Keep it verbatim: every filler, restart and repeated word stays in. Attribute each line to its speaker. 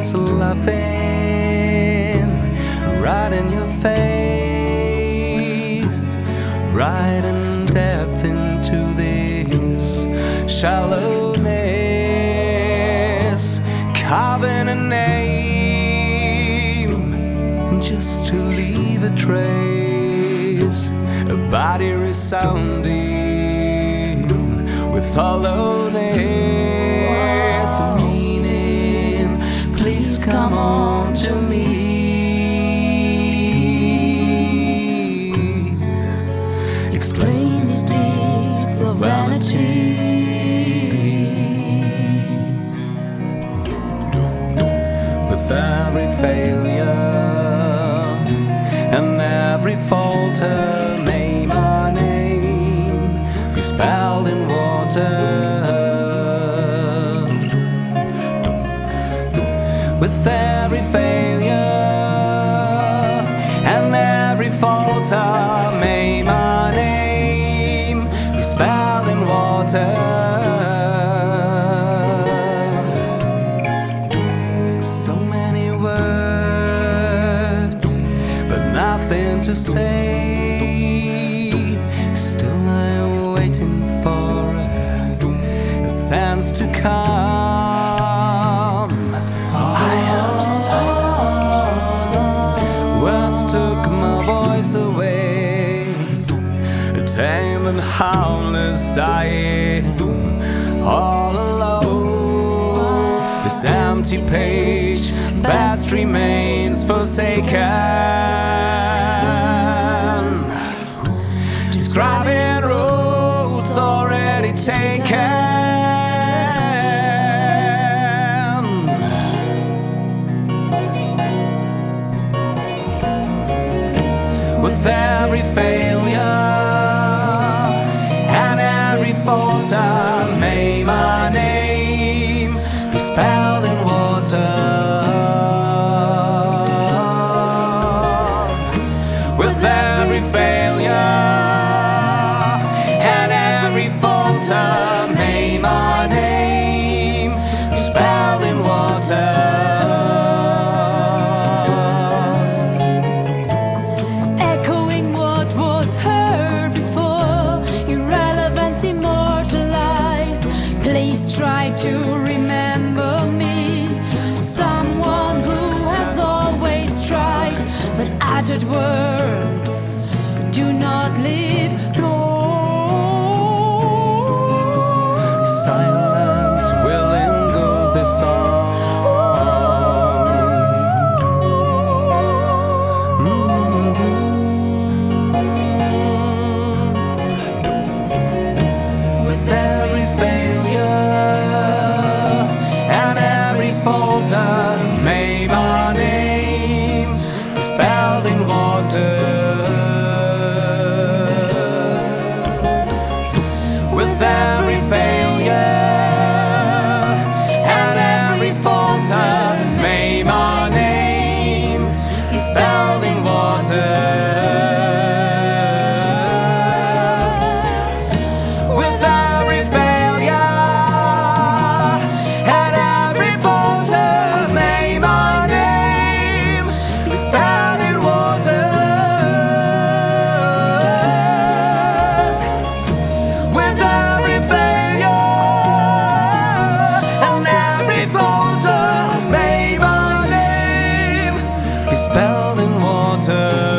Speaker 1: eyes laughing right in your face, right in depth into this shallowness, carving a name just to leave a trace, a body resounding with hollowness, meaning, please come on to me.
Speaker 2: Explain these deeds of vanity.
Speaker 1: With every failure and every falter, may my name be spelled in water. With every failure and every falter, may my name be spelled in water. So many words, but nothing to say. Still I'm waiting for a sense to come. I am silent. Words took my voice away. Tame and harmless I am, all alone. This empty page best remains forsaken, describing roads already taken. With every failure and every falter, may my name be spelled in water. With every failure and every falter, may my name be spelled in water.
Speaker 2: Echoing what was heard before, irrelevance immortalized. Please try to remember me, someone who has always tried, but uttered words do not leave more.
Speaker 1: Silence will engulf this song. Mm-hmm. With every failure and every falter, may my name be spelled in water. With every failure and every falter, may my name be spelled in water. With every failure and every falter, may my name be spelled in water. With every failure and every falter, may my name be spelled in water.